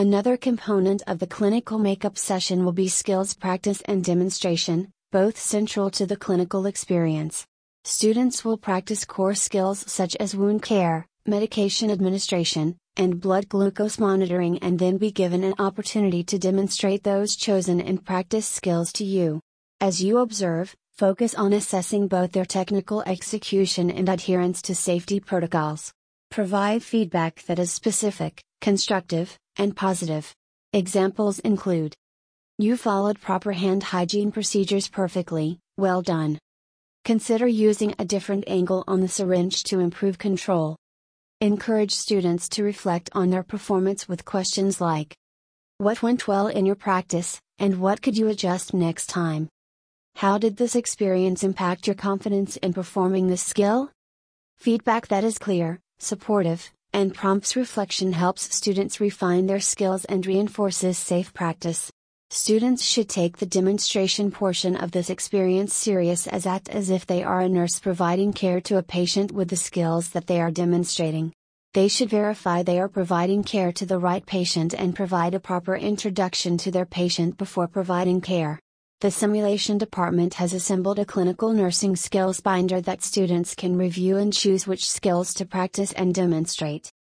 Another component of the clinical makeup session will be skills practice and demonstration, both central to the clinical experience. Students will practice core skills such as wound care, medication administration, and blood glucose monitoring, and then be given an opportunity to demonstrate those chosen and practice skills to you. As you observe, focus on assessing both their technical execution and adherence to safety protocols. Provide feedback that is specific, constructive, and positive. Examples include: you followed proper hand hygiene procedures perfectly, well done. Consider using a different angle on the syringe to improve control. Encourage students to reflect on their performance with questions like: what went well in your practice, and what could you adjust next time? How did this experience impact your confidence in performing this skill? Feedback that is clear, supportive, and prompts reflection helps students refine their skills and reinforces safe practice. Students should take the demonstration portion of this experience serious, act as if they are a nurse providing care to a patient with the skills that they are demonstrating. They should verify they are providing care to the right patient and provide a proper introduction to their patient before providing care. The simulation department has assembled a clinical nursing skills binder that students can review and choose which skills to practice and demonstrate.